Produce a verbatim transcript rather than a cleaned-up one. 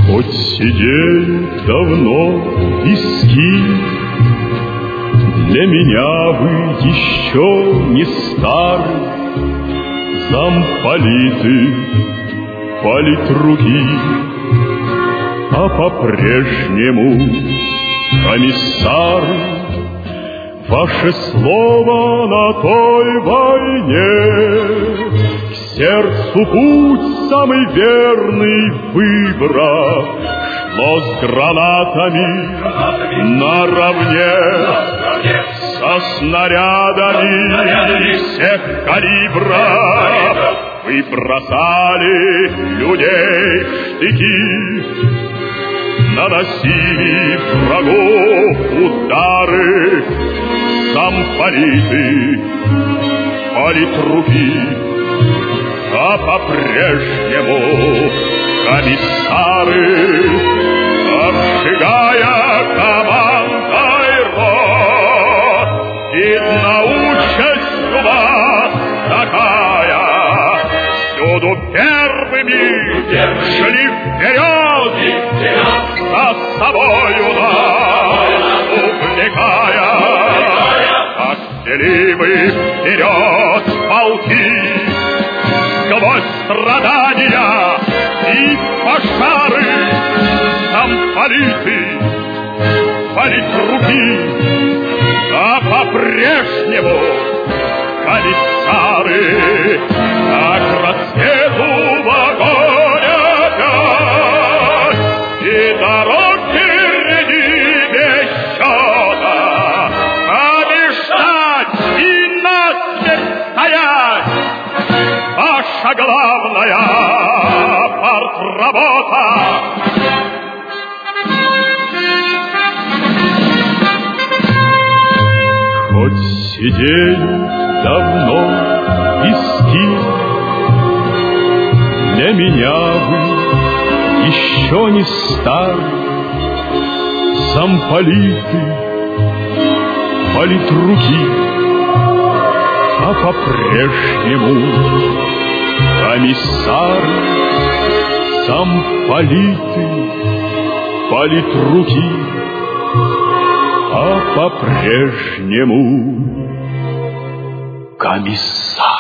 Хоть сидеют давно виски, для меня вы еще не стары. Замполиты, политруки, а по-прежнему комиссары. Ваше слово на той войне, к сердцу путь самый верный выбрав, шло с гранатами наравне, со снарядами всех калибров. Вы бросали людей в штыки, наносили врагу удары. Замполиты, политруки, а по-прежнему комиссары, обжигая командой рот. Видно, участь у вас такая, всюду первыми шли вперед, за собою нас увлекая. Как вели мы вперед полки, сквозь страдания и пожары. Замполиты, политруки, а по-прежнему комиссары. Так рассвету в огонь опять, и дорог впереди без счета. Побеждать и насмерть стоять — ваша главная партработа. Хоть сидели давно виски, для меня вы еще не стар. Замполиты, политруки, а по-прежнему комиссары. Замполиты, политруки, а по-прежнему комиссар.